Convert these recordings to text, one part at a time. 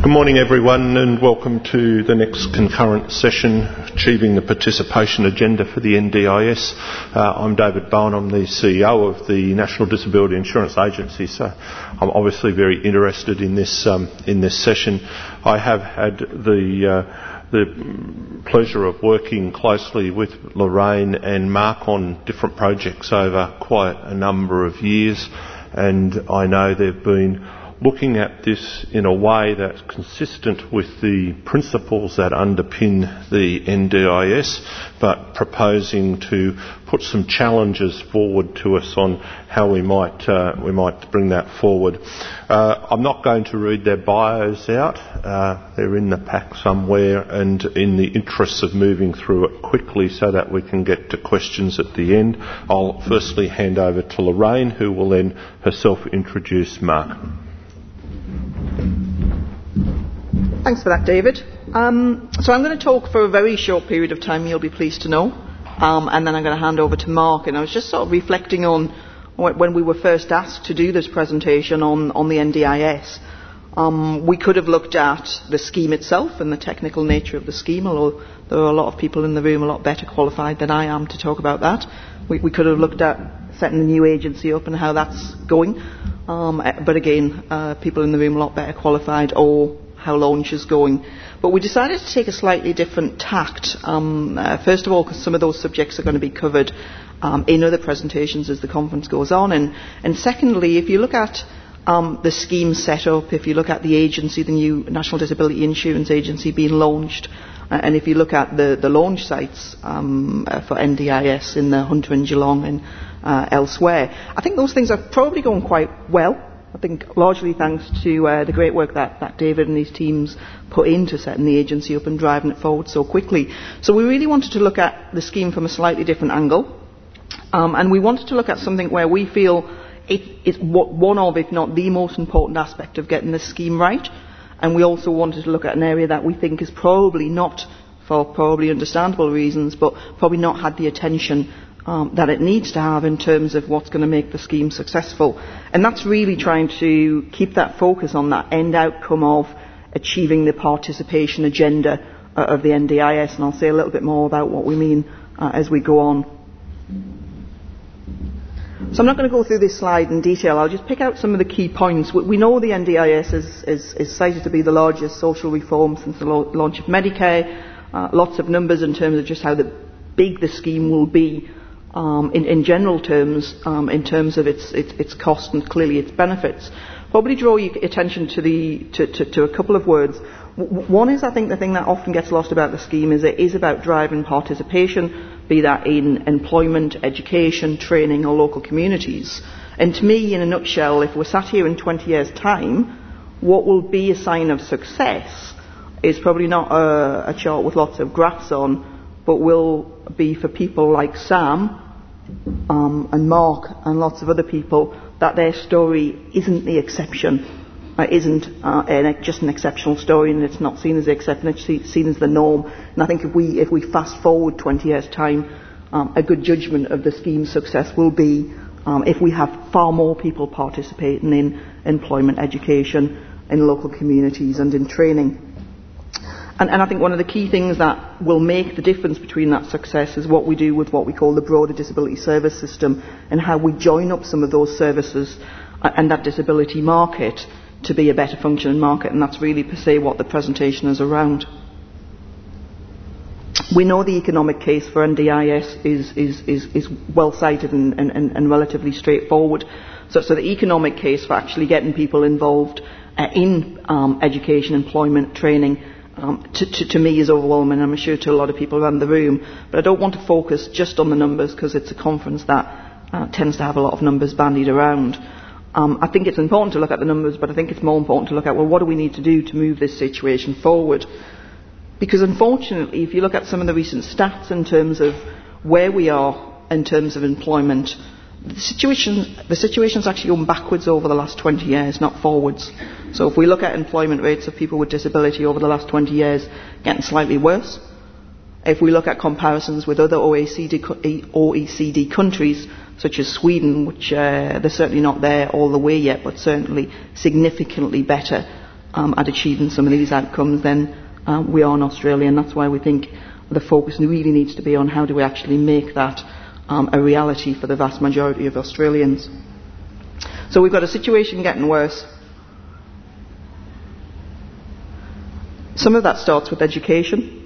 Good morning everyone, and welcome to the next concurrent session, Achieving the Participation Agenda for the NDIS. I'm David Bowen, I'm the CEO of the National Disability Insurance Agency, so I'm obviously very interested in this session. I have had the pleasure of working closely with Lorraine and Mark on different projects over quite a number of years, and I know they've been looking at this in a way that's consistent with the principles that underpin the NDIS, but proposing to put some challenges forward to us on how we might bring that forward. I'm not going to read their bios out. They're in the pack somewhere, and in the interests of moving through it quickly so that we can get to questions at the end, I'll firstly hand over to Lorraine, who will then herself introduce Mark. Thanks for that, David. So I'm going to talk for a very short period of time, you'll be pleased to know, and then I'm going to hand over to Mark. And I was just sort of reflecting on when we were first asked to do this presentation on the NDIS. We could have looked at the scheme itself and the technical nature of the scheme, although there are a lot of people in the room a lot better qualified than I am to talk about that. We could have looked at setting the new agency up and how that's going, but again, people in the room a lot better qualified, or how launch is going. But we decided to take a slightly different tact. First of all, because some of those subjects are going to be covered in other presentations as the conference goes on. And secondly, if you look at the scheme set up, if you look at the agency, the new National Disability Insurance Agency being launched, and if you look at the launch sites for NDIS in the Hunter and Geelong and elsewhere, I think those things are probably going quite well. I think largely thanks to the great work that David and his teams put into setting the agency up and driving it forward so quickly. So we really wanted to look at the scheme from a slightly different angle, and we wanted to look at something where we feel it's one of, if not the most important aspect of getting the scheme right. And we also wanted to look at an area that we think is probably not, for probably understandable reasons, but probably not had the attention that it needs to have in terms of what's going to make the scheme successful. And that's really trying to keep that focus on that end outcome of achieving the participation agenda of the NDIS. And I'll say a little bit more about what we mean as we go on. So I'm not going to go through this slide in detail. I'll just pick out some of the key points. We know the NDIS is cited to be the largest social reform since the launch of Medicare. Lots of numbers in terms of just how big the scheme will be in general terms, in terms of its cost and clearly its benefits. Probably draw your attention to a couple of words. One is, I think, the thing that often gets lost about the scheme is it is about driving participation, be that in employment, education, training or local communities. And to me, in a nutshell, if we're sat here in 20 years' time, what will be a sign of success is probably not a chart with lots of graphs on, but will be for people like Sam and Mark and lots of other people that their story isn't the exception, isn't just an exceptional story, and it's not seen as the exception, it's seen as the norm. And I think if we fast forward 20 years' time, a good judgment of the scheme's success will be if we have far more people participating in employment, education, in local communities and in training. And I think one of the key things that will make the difference between that success is what we do with what we call the broader disability service system, and how we join up some of those services and that disability market to be a better functioning market. And that's really per se what the presentation is around. We know the economic case for NDIS is well cited and relatively straightforward. So the economic case for actually getting people involved in education, employment, training, to me is overwhelming. I'm sure to a lot of people around the room, but I don't want to focus just on the numbers because it's a conference that tends to have a lot of numbers bandied around. I think it's important to look at the numbers, but I think it's more important to look at, well, what do we need to do to move this situation forward? Because unfortunately, if you look at some of the recent stats in terms of where we are in terms of employment, the situation's actually gone backwards over the last 20 years, not forwards. So if we look at employment rates of people with disability over the last 20 years, getting slightly worse. If we look at comparisons with other OECD countries, such as Sweden, which they're certainly not there all the way yet, but certainly significantly better at achieving some of these outcomes than we are in Australia, and that's why we think the focus really needs to be on how do we actually make that a reality for the vast majority of Australians. So we've got a situation getting worse. Some of that starts with education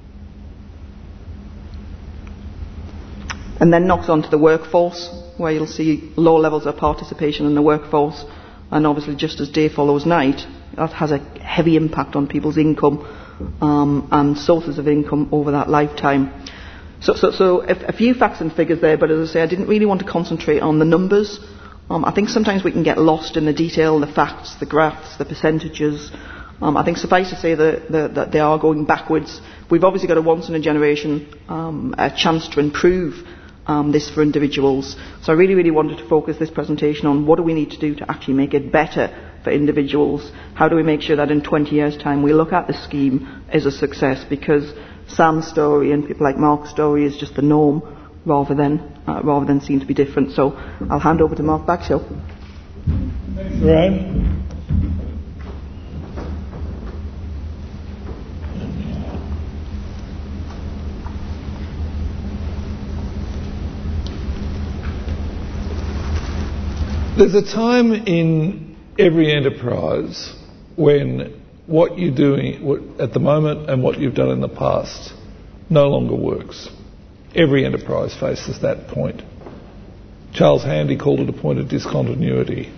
and then knocks onto the workforce, where you'll see low levels of participation in the workforce, and obviously just as day follows night, that has a heavy impact on people's income and sources of income over that lifetime. So a few facts and figures there, but as I say, I didn't really want to concentrate on the numbers. I think sometimes we can get lost in the detail, the facts, the graphs, the percentages. I think suffice to say that they are going backwards. We've obviously got a once-in-a-generation a chance to improve this for individuals. So I really wanted to focus this presentation on what do we need to do to actually make it better for individuals. How do we make sure that in 20 years' time we look at the scheme as a success, because Sam's story and people like Mark's story is just the norm rather than seem to be different. So I'll hand over to Mark Bagshill. Thanks, Lorraine. There's a time in every enterprise when what you're doing at the moment and what you've done in the past no longer works. Every enterprise faces that point. Charles Handy called it a point of discontinuity.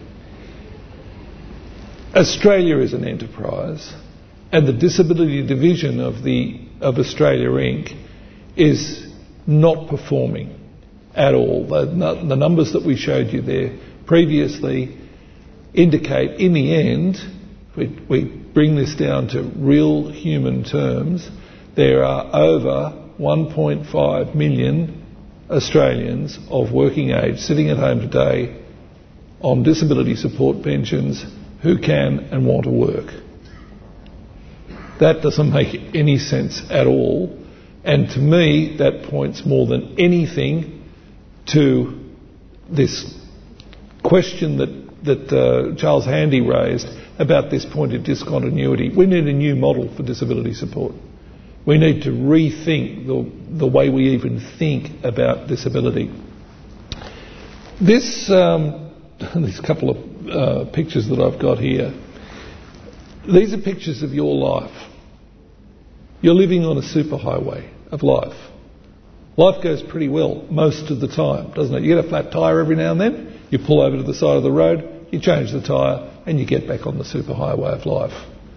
Australia is an enterprise, and the disability division of Australia Inc. is not performing at all. The numbers that we showed you there previously indicate, in the end, we bring this down to real human terms, there are over 1.5 million Australians of working age sitting at home today on disability support pensions who can and want to work. That doesn't make any sense at all, and to me that points more than anything to this question that Charles Handy raised about this point of discontinuity. We need a new model for disability support. We need to rethink the way we even think about disability. These couple of pictures that I've got here, these are pictures of your life. You're living on a superhighway of life. Life goes pretty well most of the time, doesn't it? You get a flat tyre every now and then, you pull over to the side of the road, you change the tyre, and you get back on the superhighway of life.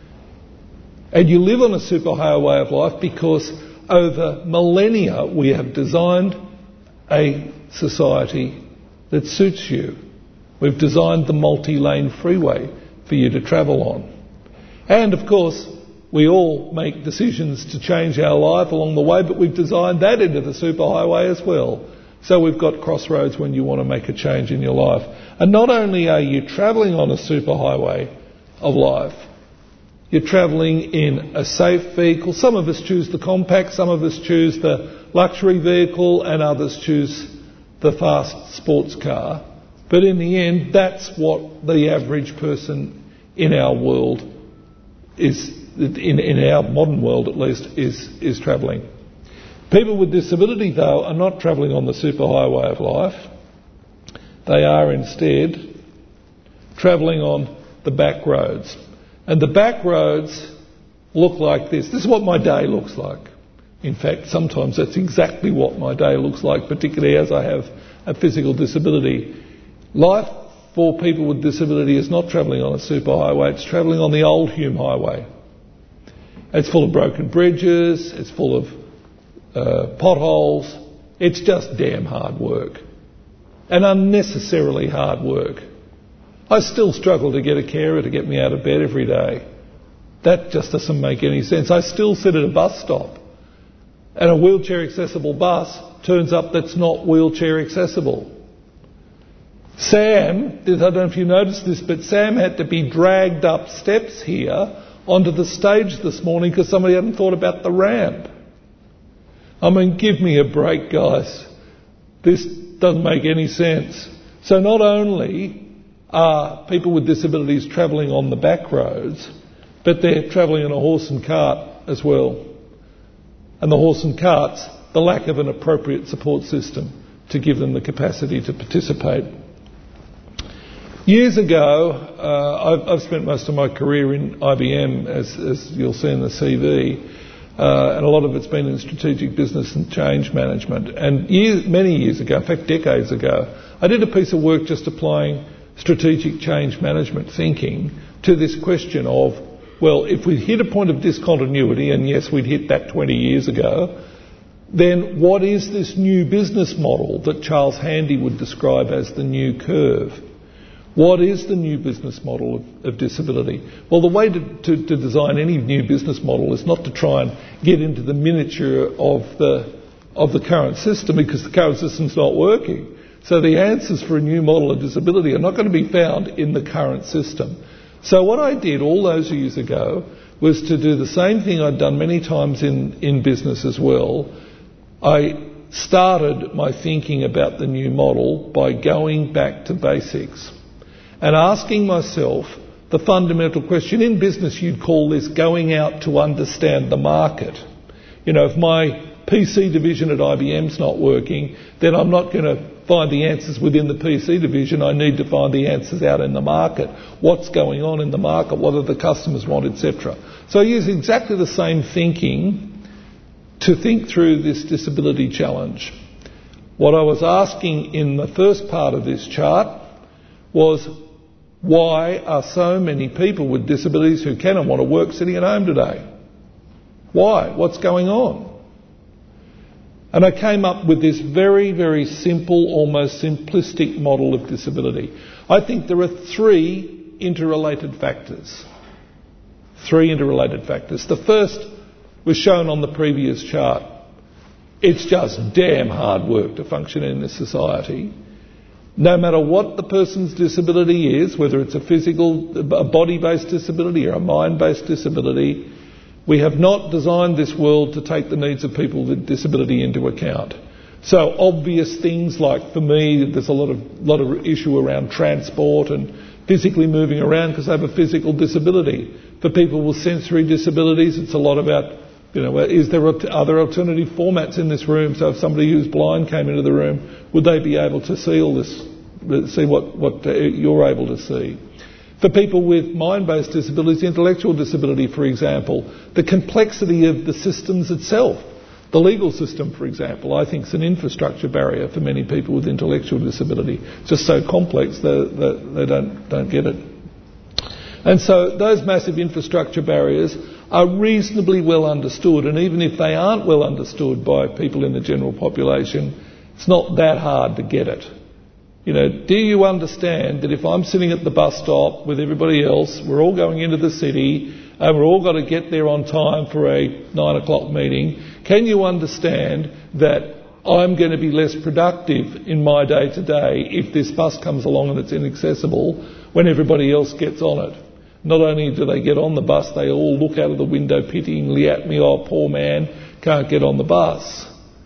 And you live on a superhighway of life because over millennia we have designed a society that suits you. We've designed the multi-lane freeway for you to travel on. And of course, we all make decisions to change our life along the way, but we've designed that into the superhighway as well. So we've got crossroads when you want to make a change in your life. And not only are you travelling on a superhighway of life, you're travelling in a safe vehicle. Some of us choose the compact, some of us choose the luxury vehicle, and others choose the fast sports car. But in the end, that's what the average person in our world is, in our modern world at least, is travelling. People with disability, though, are not travelling on the superhighway of life. They are instead travelling on the back roads. And the back roads look like this. This is what my day looks like. In fact, sometimes that's exactly what my day looks like, particularly as I have a physical disability. Life for people with disability is not travelling on a superhighway, it's travelling on the old Hume Highway. It's full of broken bridges, it's full of potholes. It's just damn hard work. And unnecessarily hard work. I still struggle to get a carer to get me out of bed every day. That just doesn't make any sense. I still sit at a bus stop and a wheelchair accessible bus turns up that's not wheelchair accessible. Sam, I don't know if you noticed this, but Sam had to be dragged up steps here onto the stage this morning because somebody hadn't thought about the ramp. I mean, give me a break, guys. This doesn't make any sense. So not only are people with disabilities travelling on the back roads, but they're travelling on a horse and cart as well. And the horse and cart's the lack of an appropriate support system to give them the capacity to participate. Years ago, I've spent most of my career in IBM, as you'll see in the CV, and a lot of it's been in strategic business and change management. And many years ago, in fact decades ago, I did a piece of work just applying strategic change management thinking to this question of, well, if we hit a point of discontinuity, and yes, we'd hit that 20 years ago, then what is this new business model that Charles Handy would describe as the new curve? What is the new business model of disability? Well, the way to design any new business model is not to try and get into the miniature of the current system, because the current system's not working. So the answers for a new model of disability are not going to be found in the current system. So what I did all those years ago was to do the same thing I'd done many times in business as well. I started my thinking about the new model by going back to basics and asking myself the fundamental question. In business, you'd call this going out to understand the market. You know, if my PC division at IBM's not working, then I'm not going to find the answers within the PC division. I need to find the answers out in the market. What's going on in the market? What do the customers want, etc. So I use exactly the same thinking to think through this disability challenge. What I was asking in the first part of this chart was, why are so many people with disabilities who can and want to work sitting at home today? Why? What's going on? And I came up with this very, very simple, almost simplistic model of disability. I think there are three interrelated factors. The first was shown on the previous chart. It's just damn hard work to function in this society. No matter what the person's disability is, whether it's a body-based disability or a mind-based disability, we have not designed this world to take the needs of people with disability into account. So obvious things like, for me, there's a lot of issue around transport and physically moving around because they have a physical disability. For people with sensory disabilities, it's a lot about, are there alternative formats in this room? So if somebody who's blind came into the room, would they be able to see all this, see what you're able to see? For people with mind-based disabilities, intellectual disability, for example, the complexity of the systems itself. The legal system, for example, I think is an infrastructure barrier for many people with intellectual disability. It's just so complex that they don't get it. And so those massive infrastructure barriers are reasonably well understood, and even if they aren't well understood by people in the general population, it's not that hard to get it. Do you understand that if I'm sitting at the bus stop with everybody else, we're all going into the city, and we're all got to get there on time for a 9 o'clock meeting, can you understand that I'm going to be less productive in my day to day if this bus comes along and it's inaccessible when everybody else gets on it? Not only do they get on the bus, they all look out of the window pityingly at me, oh, poor man, can't get on the bus.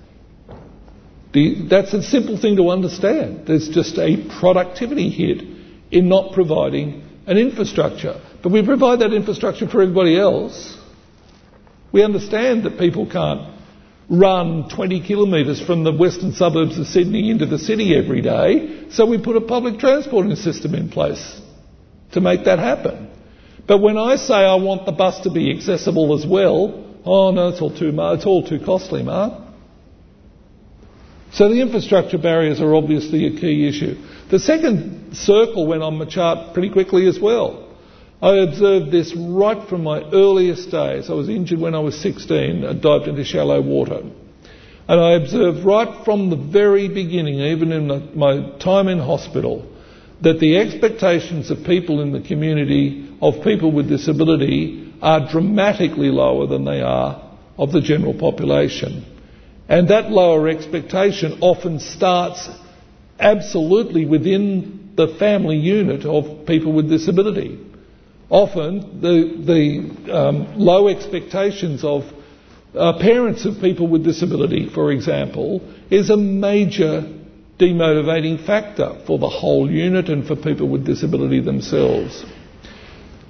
That's a simple thing to understand. There's just a productivity hit in not providing an infrastructure. But we provide that infrastructure for everybody else. We understand that people can't run 20 kilometres from the western suburbs of Sydney into the city every day, so we put a public transporting system in place to make that happen. But when I say I want the bus to be accessible as well, oh no, it's all too costly, Mark. So the infrastructure barriers are obviously a key issue. The second circle went on my chart pretty quickly as well. I observed this right from my earliest days. I was injured when I was 16. I dived into shallow water. And I observed right from the very beginning, even in my time in hospital, that the expectations of people in the community, of people with disability, are dramatically lower than they are of the general population. And that lower expectation often starts absolutely within the family unit of people with disability. Often the low expectations of parents of people with disability, for example, is a major demotivating factor for the whole unit and for people with disability themselves.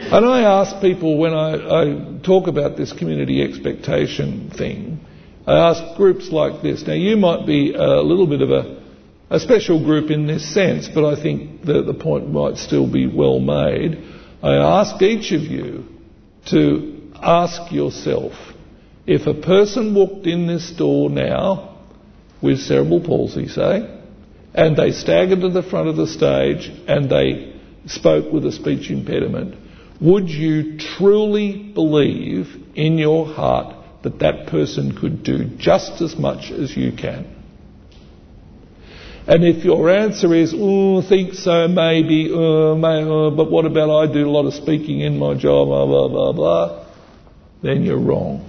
And I ask people when I talk about this community expectation thing, I ask groups like this. Now, you might be a little bit of a special group in this sense, but I think the point might still be well made. I ask each of you to ask yourself, if a person walked in this door now with cerebral palsy, say, and they staggered to the front of the stage and they spoke with a speech impediment, would you truly believe in your heart that that person could do just as much as you can? And if your answer is, think so, maybe, but what about I do a lot of speaking in my job, blah, blah, blah, blah, then you're wrong.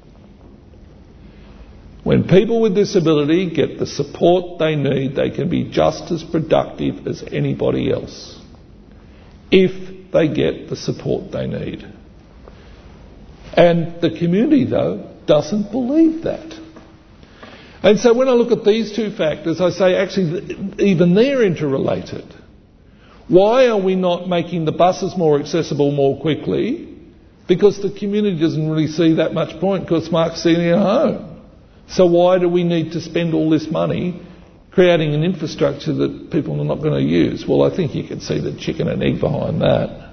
When people with disability get the support they need, they can be just as productive as anybody else, if they get the support they need. And the community, though, doesn't believe that. And so when I look at these two factors, I say, actually, even they're interrelated. Why are we not making the buses more accessible more quickly? Because the community doesn't really see that much point, because Mark's sitting at home. So why do we need to spend all this money creating an infrastructure that people are not going to use? Well, I think you can see the chicken and egg behind that.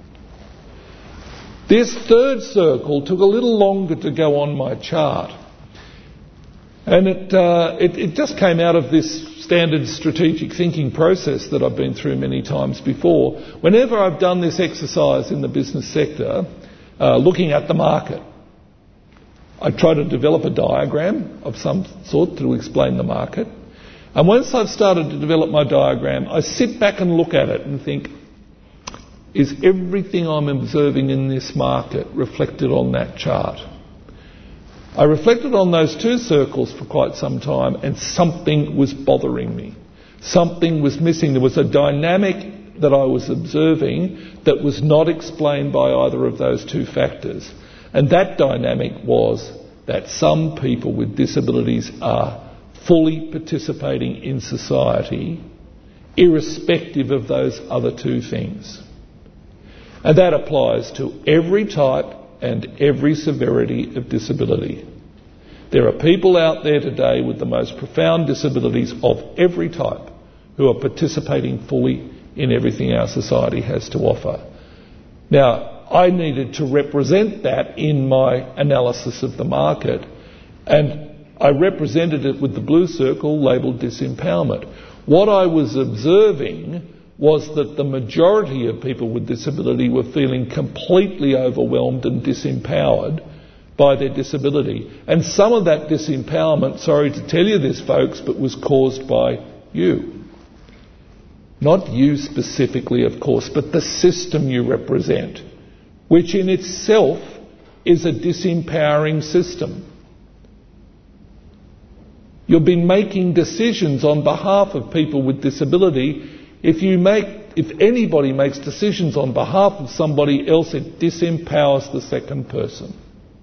This third circle took a little longer to go on my chart. And it just came out of this standard strategic thinking process that I've been through many times before. Whenever I've done this exercise in the business sector, looking at the market, I try to develop a diagram of some sort to explain the market. And once I've started to develop my diagram, I sit back and look at it and think, is everything I'm observing in this market reflected on that chart? I reflected on those two circles for quite some time, and something was bothering me. Something was missing. There was a dynamic that I was observing that was not explained by either of those two factors. And that dynamic was that some people with disabilities are fully participating in society, irrespective of those other two things. And that applies to every type and every severity of disability. There are people out there today with the most profound disabilities of every type who are participating fully in everything our society has to offer. Now, I needed to represent that in my analysis of the market, and I represented it with the blue circle labelled disempowerment. What I was observing was that the majority of people with disability were feeling completely overwhelmed and disempowered by their disability. And some of that disempowerment, sorry to tell you this, folks, but was caused by you. Not you specifically, of course, but the system you represent, which in itself is a disempowering system. You've been making decisions on behalf of people with disability. If anybody makes decisions on behalf of somebody else, it disempowers the second person.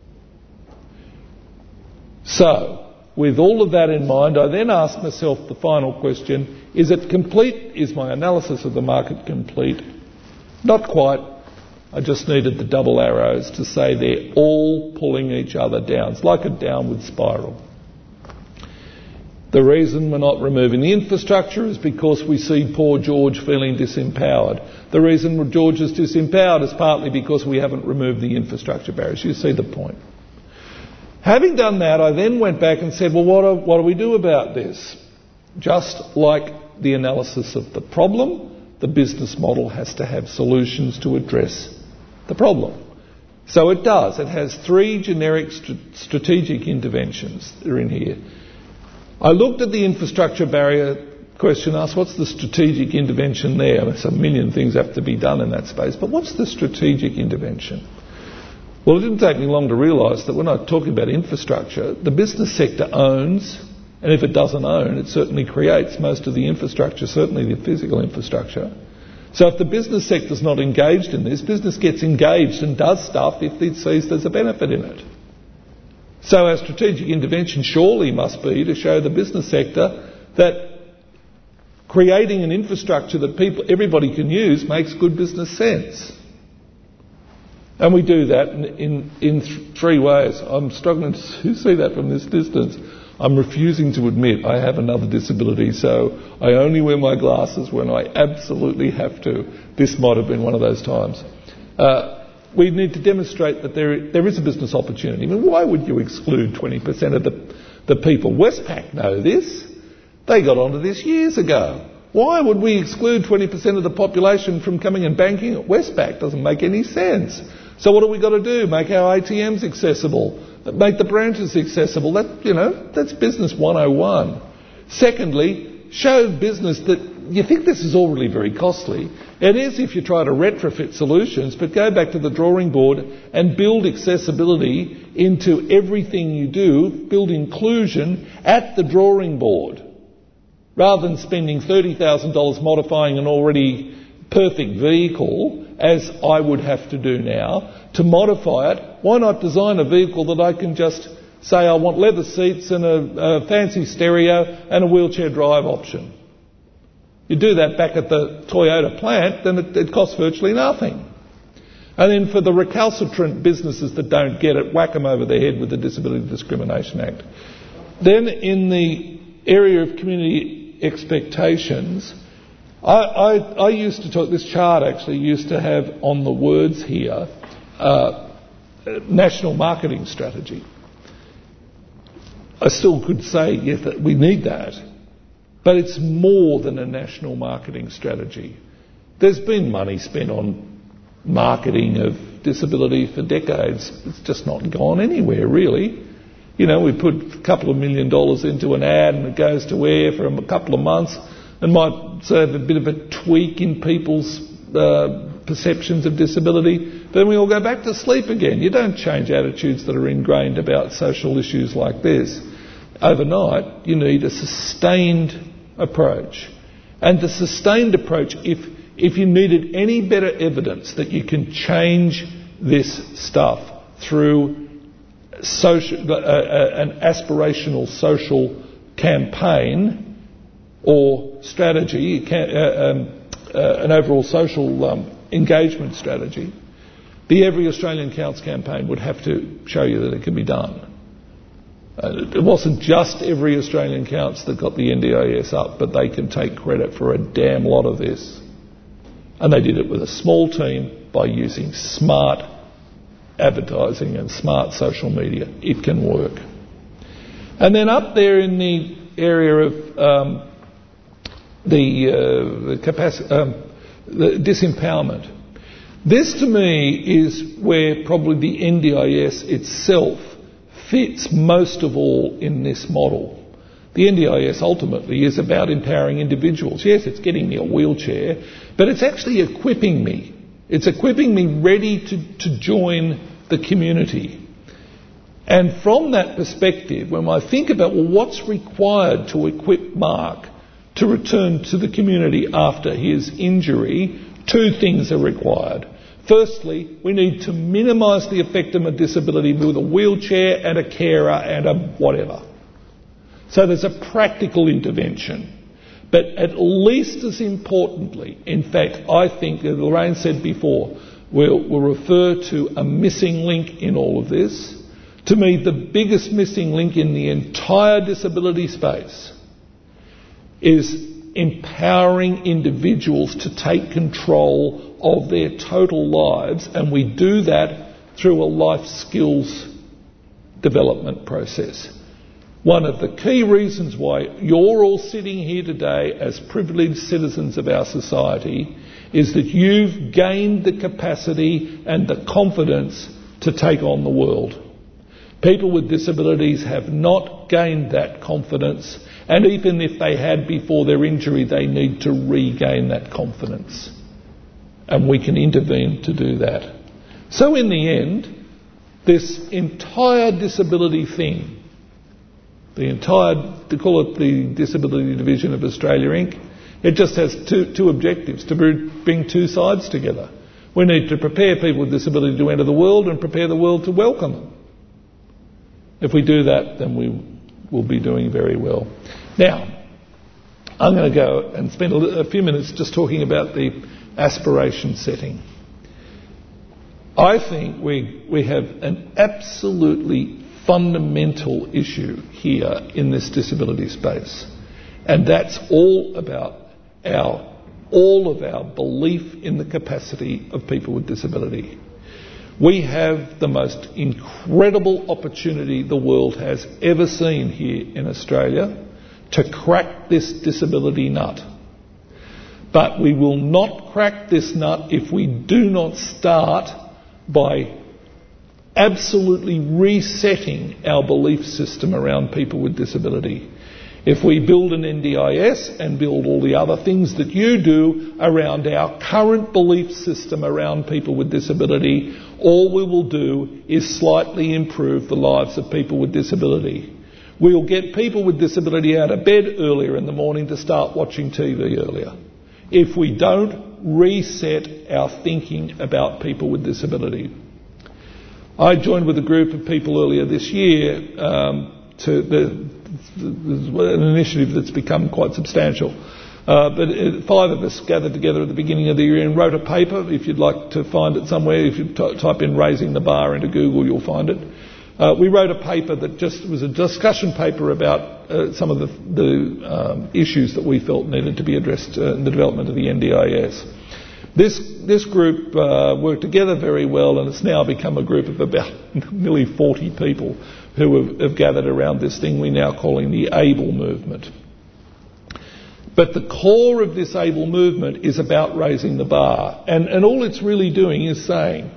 So, with all of that in mind, I then ask myself the final question, is it complete? Is my analysis of the market complete? Not quite. I just needed the double arrows to say they're all pulling each other down. It's like a downward spiral. The reason we're not removing the infrastructure is because we see poor George feeling disempowered. The reason George is disempowered is partly because we haven't removed the infrastructure barriers. You see the point. Having done that, I then went back and said, well, what do we do about this? Just like the analysis of the problem, the business model has to have solutions to address the problem. So it does. It has three generic strategic interventions that are in here. I looked at the infrastructure barrier question, asked what's the strategic intervention there? There's a million things have to be done in that space, but what's the strategic intervention? Well, it didn't take me long to realise that when I'm talking about infrastructure, the business sector owns, and if it doesn't own, it certainly creates most of the infrastructure, certainly the physical infrastructure. So if the business sector's not engaged in this, business gets engaged and does stuff if it sees there's a benefit in it. So our strategic intervention surely must be to show the business sector that creating an infrastructure that everybody can use makes good business sense. And we do that in three ways. I'm struggling to see that from this distance. I'm refusing to admit I have another disability, so I only wear my glasses when I absolutely have to. This might have been one of those times. We need to demonstrate that there is a business opportunity. I mean, why would you exclude 20% of the people? Westpac know this. They got onto this years ago. Why would we exclude 20% of the population from coming and banking at Westpac? Doesn't make any sense. So what have we got to do? Make our ATMs accessible. Make the branches accessible. That's business 101. Secondly, show business that you think this is all really very costly. It is if you try to retrofit solutions, but go back to the drawing board and build accessibility into everything you do. Build inclusion at the drawing board. Rather than spending $30,000 modifying an already perfect vehicle, as I would have to do now, to modify it, why not design a vehicle that I can just say I want leather seats and a fancy stereo and a wheelchair drive option? You do that back at the Toyota plant, then it costs virtually nothing. And then for the recalcitrant businesses that don't get it, whack them over the head with the Disability Discrimination Act. Then in the area of community expectations, I used to talk, this chart actually used to have on the words here, national marketing strategy. I still could say, yes, that we need that, but it's more than a national marketing strategy. There's been money spent on marketing of disability for decades. It's just not gone anywhere, really. We put a couple of $1 million into an ad and it goes to air for a couple of months and might serve a bit of a tweak in people's perceptions of disability. Then we all go back to sleep again. You don't change attitudes that are ingrained about social issues like this overnight. You need a sustained approach. And the sustained approach, if you needed any better evidence that you can change this stuff through an aspirational social campaign or strategy, an overall social engagement strategy, the Every Australian Counts campaign would have to show you that it can be done. It wasn't just Every Australian Counts that got the NDIS up, but they can take credit for a damn lot of this. And they did it with a small team by using smart advertising and smart social media. It can work. And then up there in the area of the disempowerment, this to me is where probably the NDIS itself fits most of all in this model. The NDIS ultimately is about empowering individuals. Yes, it's getting me a wheelchair, but it's actually equipping me. It's equipping me ready to join the community. And from that perspective, when I think about what's required to equip Mark to return to the community after his injury, two things are required. Firstly, we need to minimise the effect of a disability with a wheelchair and a carer and a whatever. So there's a practical intervention. But at least as importantly, in fact, I think, as Lorraine said before, we'll refer to a missing link in all of this. To me, the biggest missing link in the entire disability space is empowering individuals to take control of their total lives, and we do that through a life skills development process. One of the key reasons why you're all sitting here today as privileged citizens of our society is that you've gained the capacity and the confidence to take on the world. People with disabilities have not gained that confidence, and even if they had before their injury, they need to regain that confidence. And we can intervene to do that. So in the end, this entire disability thing, to call it the Disability Division of Australia Inc., it just has two objectives, to bring two sides together. We need to prepare people with disability to enter the world and prepare the world to welcome them. If we do that, then we will be doing very well. Now, I'm going to go and spend a few minutes just talking about the aspiration setting. I think we have an absolutely fundamental issue here in this disability space, and that's all about all of our belief in the capacity of people with disability. We have the most incredible opportunity the world has ever seen here in Australia to crack this disability nut. But we will not crack this nut if we do not start by absolutely resetting our belief system around people with disability. If we build an NDIS and build all the other things that you do around our current belief system around people with disability, all we will do is slightly improve the lives of people with disability. We'll get people with disability out of bed earlier in the morning to start watching TV earlier. If we don't reset our thinking about people with disability. I joined with a group of people earlier this year an initiative that's become quite substantial. But 5 of us gathered together at the beginning of the year and wrote a paper. If you'd like to find it somewhere, if you type in Raising the Bar into Google, you'll find it. We wrote a paper that just was a discussion paper about some of the issues that we felt needed to be addressed in the development of the NDIS. This group worked together very well, and it's now become a group of about nearly 40 people who have gathered around this thing we're now calling the ABLE movement. But the core of this ABLE movement is about raising the bar. And all it's really doing is saying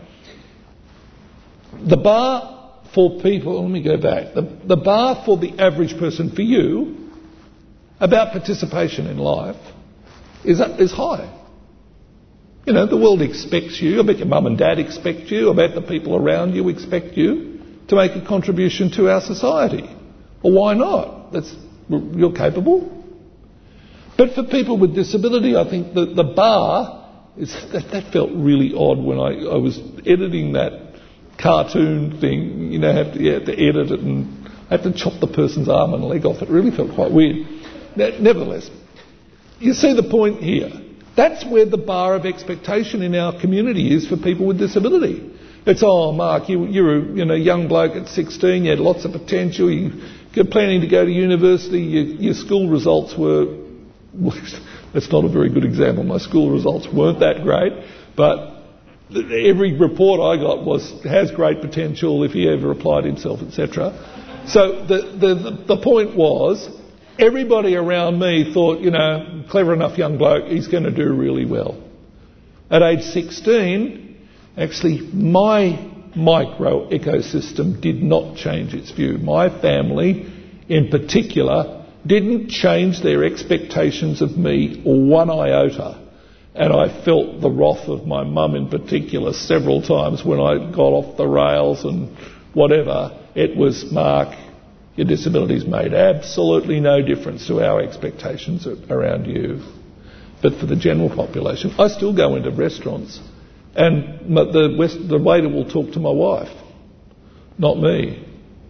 the bar for people, let me go back, the bar for the average person, for you, about participation in life is high. You know, the world expects you. I bet your mum and dad expect you. I bet the people around you expect you to make a contribution to our society. Well, why not? You're capable. But for people with disability, I think that the bar that felt really odd when I was editing that cartoon thing. You know, you have to edit it, and I had to chop the person's arm and leg off. It really felt quite weird. Nevertheless, you see the point here. That's where the bar of expectation in our community is for people with disability. It's, oh, Mark, you're a young bloke at 16, you had lots of potential, you're planning to go to university, your school results were... That's not a very good example. My school results weren't that great, but every report I got has great potential if he ever applied himself, etc. So the point was, everybody around me thought, clever enough young bloke, he's going to do really well. At age 16, actually, my micro ecosystem did not change its view. My family, in particular, didn't change their expectations of me one iota. And I felt the wrath of my mum in particular several times when I got off the rails and whatever. It was, Mark, your disability's made absolutely no difference to our expectations around you. But for the general population, I still go into restaurants and the waiter will talk to my wife, not me.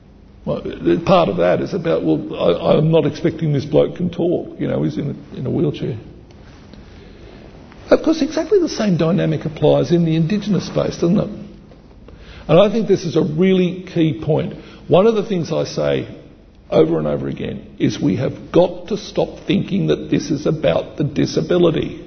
Part of that is about, I'm not expecting this bloke can talk. He's in a wheelchair. Of course, exactly the same dynamic applies in the Indigenous space, doesn't it? And I think this is a really key point. One of the things I say over and over again is we have got to stop thinking that this is about the disability.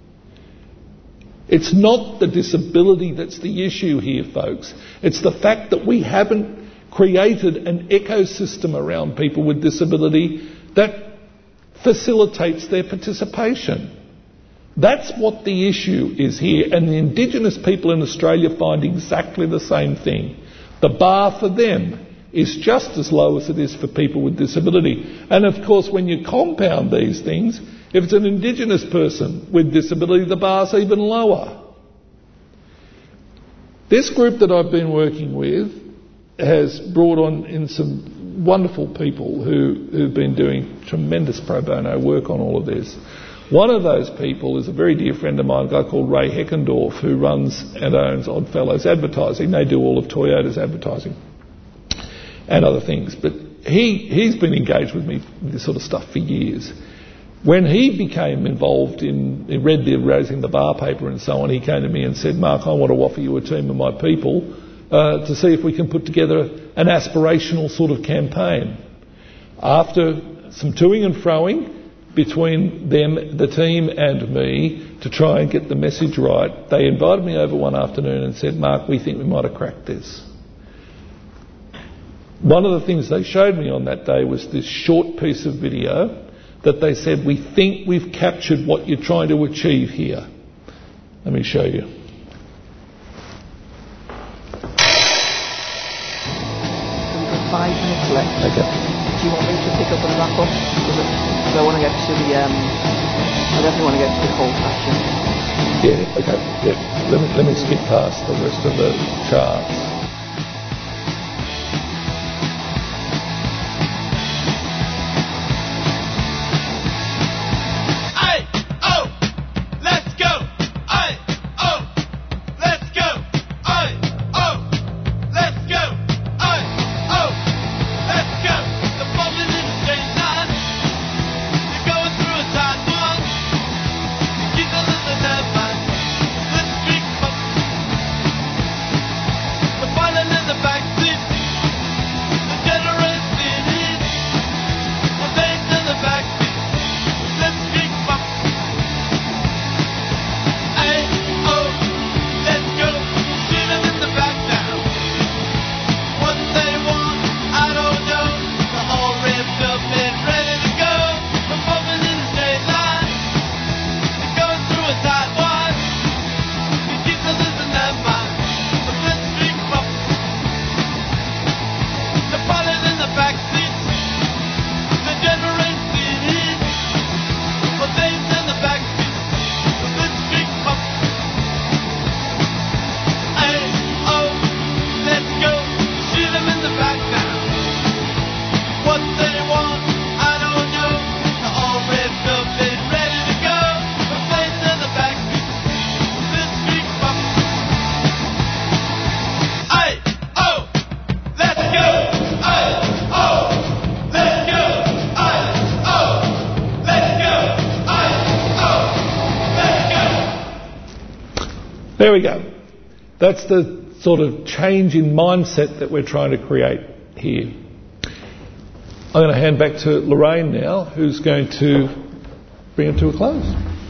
It's not the disability that's the issue here, folks. It's the fact that we haven't created an ecosystem around people with disability that facilitates their participation. That's what the issue is here, and the Indigenous people in Australia find exactly the same thing. The bar for them is just as low as it is for people with disability. And of course, when you compound these things, if it's an Indigenous person with disability, the bar's even lower. This group that I've been working with has brought on in some wonderful people who've been doing tremendous pro bono work on all of this. One of those people is a very dear friend of mine, a guy called Ray Heckendorf, who runs and owns Oddfellows Advertising. They do all of Toyota's advertising and other things. But he's been engaged with me with this sort of stuff for years. When he became involved he read the Raising the Bar paper and so on, he came to me and said, Mark, I want to offer you a team of my people to see if we can put together an aspirational sort of campaign. After some toing and froing between them, the team and me, to try and get the message right, they invited me over one afternoon and said, Mark, we think we might have cracked this. One of the things they showed me on that day was this short piece of video that they said, we think we've captured what you're trying to achieve here. Let me show you. We've got 5 minutes left. Okay. Do you want me to pick up and wrap up? Because I want to get to the, I definitely want to get to the call to action. Yeah, okay. Yeah. Let me skip past the rest of the charts. There we go. That's the sort of change in mindset that we're trying to create here. I'm going to hand back to Lorraine now, who's going to bring it to a close.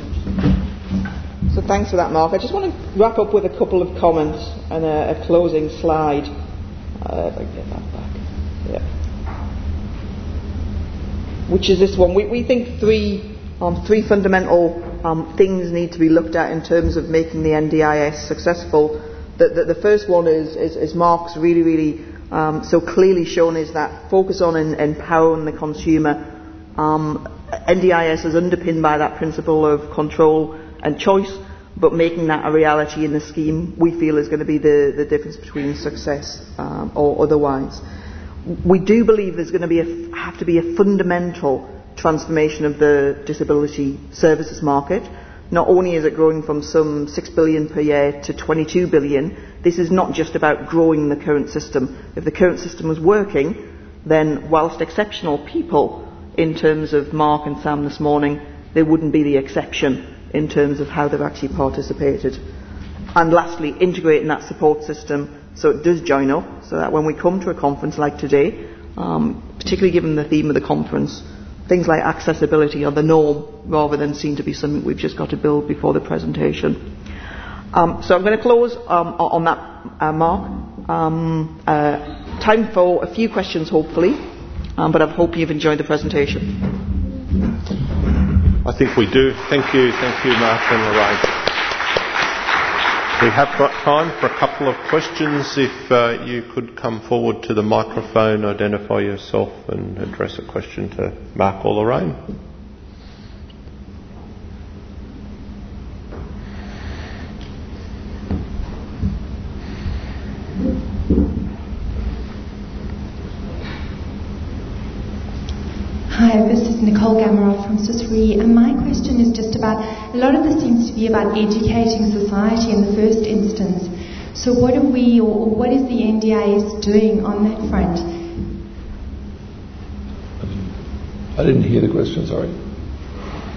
So thanks for that, Mark. I just want to wrap up with a couple of comments and a closing slide. If I can get that back. Yeah. Which is this one. We think three fundamental things need to be looked at in terms of making the NDIS successful. The first one is Mark's really so clearly shown, is that focus on empowering the consumer. NDIS is underpinned by that principle of control and choice, but making that a reality in the scheme, we feel, is going to be the difference between success or otherwise. We do believe there's going to have to be a fundamental transformation of the disability services market. Not only is it growing from some 6 billion per year to 22 billion, this is not just about growing the current system. If the current system was working, then whilst exceptional people in terms of Mark and Sam this morning, they wouldn't be the exception in terms of how they've actually participated. And lastly, integrating that support system so it does join up, so that when we come to a conference like today, particularly given the theme of the conference, things like accessibility are the norm rather than seen to be something we've just got to build before the presentation. So I'm going to close on that, Mark. Time for a few questions, hopefully, but I hope you've enjoyed the presentation. I think we do. Thank you, Mark and Lorraine. We have got time for a couple of questions. If you could come forward to the microphone, identify yourself and address a question to Mark or Lorraine. Hi, this is Nicole Gamarov from Swiss Re, and my question is just about, a lot of this seems to be about educating society in the first instance. So what are we, or what is the NDIS doing on that front? I didn't hear the question, sorry.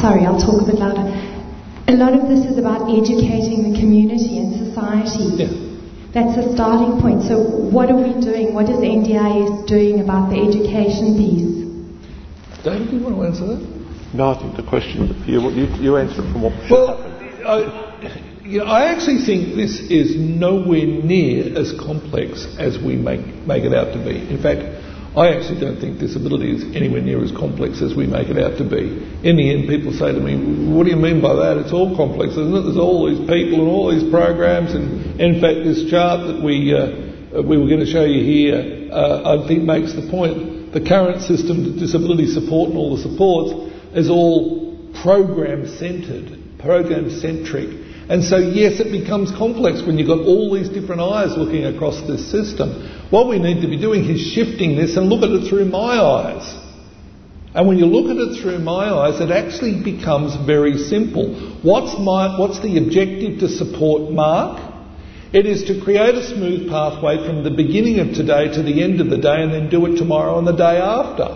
Sorry, I'll talk a bit louder. A lot of this is about educating the community and society. Yeah. That's the starting point. So what are we doing? What is NDIS doing about the education piece? David, do you want to answer that? No, I think the question, you answer it from what should happen. I actually think this is nowhere near as complex as we make it out to be. In fact, I actually don't think disability is anywhere near as complex as we make it out to be. In the end, people say to me, what do you mean by that? It's all complex, isn't it? There's all these people and all these programs, and in fact this chart that we were going to show you here, I think makes the point. The current system of disability support and all the supports is all program-centred, program-centric. And so, yes, it becomes complex when you've got all these different eyes looking across this system. What we need to be doing is shifting this and look at it through my eyes. And when you look at it through my eyes, it actually becomes very simple. What's the objective to support Mark? It is to create a smooth pathway from the beginning of today to the end of the day, and then do it tomorrow and the day after.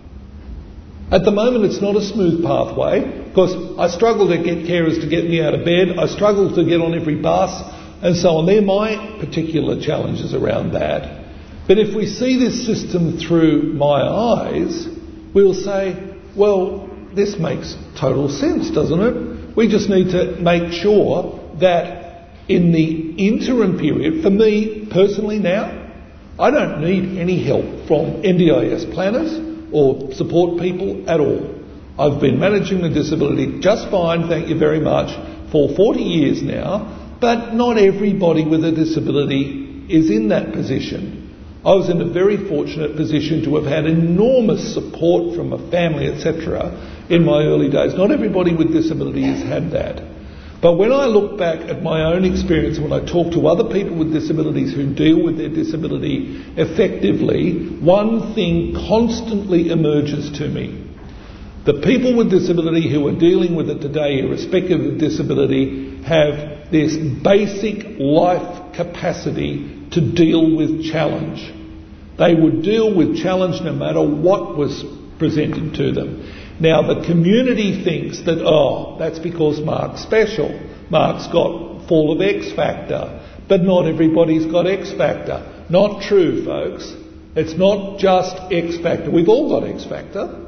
At the moment, it's not a smooth pathway, because I struggle to get carers to get me out of bed, I struggle to get on every bus, and so on. They're my particular challenges around that. But if we see this system through my eyes, we'll say, well, this makes total sense, doesn't it? We just need to make sure that in the interim period, for me personally now, I don't need any help from NDIS planners or support people at all. I've been managing the disability just fine, thank you very much, for 40 years now, but not everybody with a disability is in that position. I was in a very fortunate position to have had enormous support from a family, etc., in my early days. Not everybody with disability has had that. But when I look back at my own experience, when I talk to other people with disabilities who deal with their disability effectively, one thing constantly emerges to me. The people with disability who are dealing with it today, irrespective of disability, have this basic life capacity to deal with challenge. They would deal with challenge no matter what was presented to them. Now, the community thinks that, that's because Mark's special. Mark's got full of X factor. But not everybody's got X factor. Not true, folks. It's not just X factor. We've all got X factor.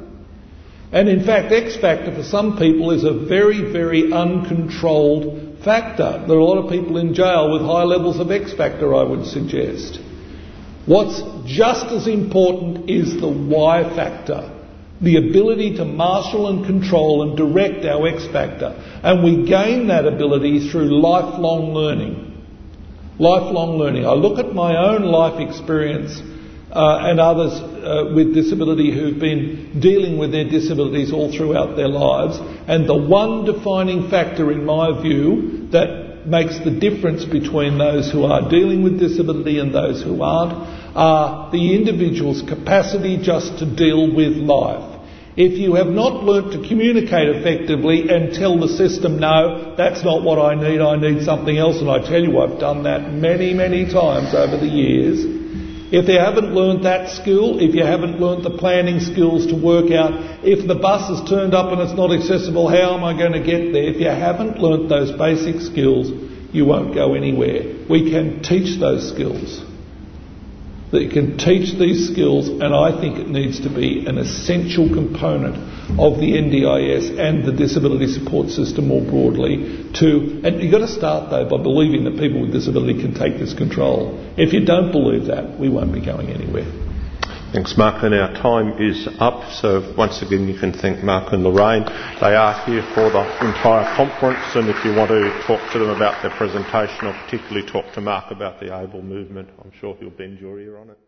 And in fact, X factor for some people is a very, very uncontrolled factor. There are a lot of people in jail with high levels of X factor, I would suggest. What's just as important is the Y factor. The ability to marshal and control and direct our X factor. And we gain that ability through lifelong learning. Lifelong learning. I look at my own life experience and others with disability who've been dealing with their disabilities all throughout their lives, and the one defining factor in my view that makes the difference between those who are dealing with disability and those who aren't are the individual's capacity just to deal with life. If you have not learnt to communicate effectively and tell the system, no, that's not what I need something else, and I tell you I've done that many, many times over the years. If you haven't learnt that skill, if you haven't learnt the planning skills to work out, if the bus has turned up and it's not accessible, how am I going to get there? If you haven't learnt those basic skills, you won't go anywhere. We can teach those skills. That you can teach these skills, and I think it needs to be an essential component of the NDIS and the disability support system more broadly. And you've got to start though by believing that people with disability can take this control. If you don't believe that, we won't be going anywhere. Thanks, Mark. And our time is up. So once again, you can thank Mark and Lorraine. They are here for the entire conference, and if you want to talk to them about their presentation or particularly talk to Mark about the ABLE movement, I'm sure he'll bend your ear on it.